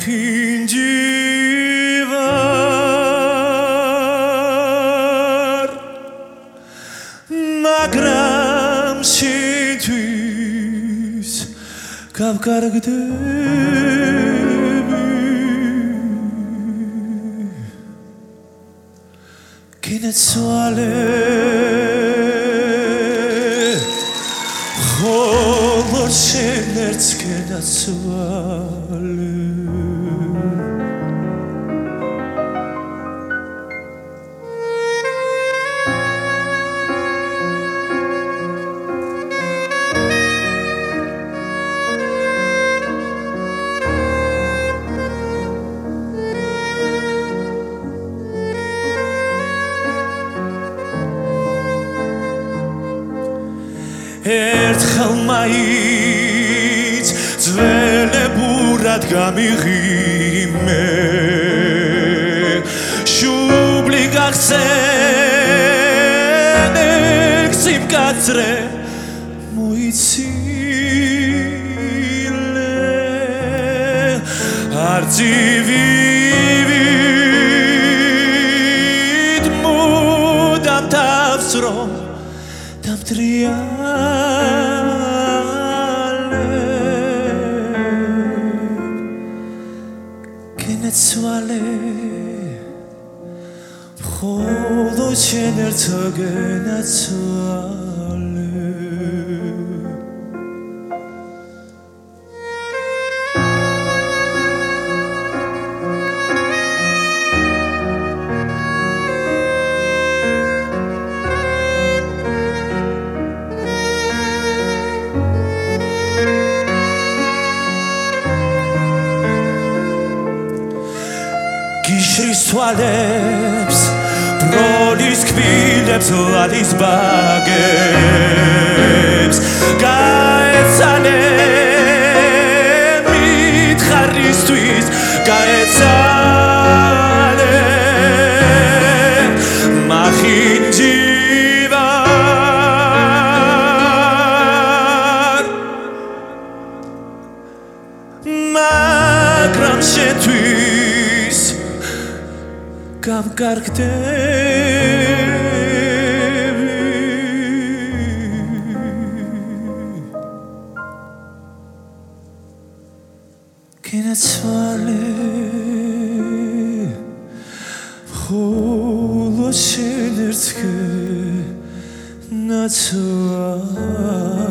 მახინჯი ვარ მაგრამ შენთვის გავკარგდები კინეცვალე ხოლო შენ ერთს კენაცვალე ერთხელ მაინც ძველებურად გამიღიმე შუბლი გახსენე სიმკაცრე მოიცილე არწივივით მუდამ თავს რომ დამტრიალე კენეცვალე მხოლოდ შენ ერთს გენაცვალე გიშრის თვალებს ბროლის კბილებს ლადის ბაგებს გაეცალე მითხარისთვის გაეცალე მახინჯი ვარ მაგრამ შენთვის გავკარგდები კენაცვალე ხოლო შენ ერთს გენაცვალე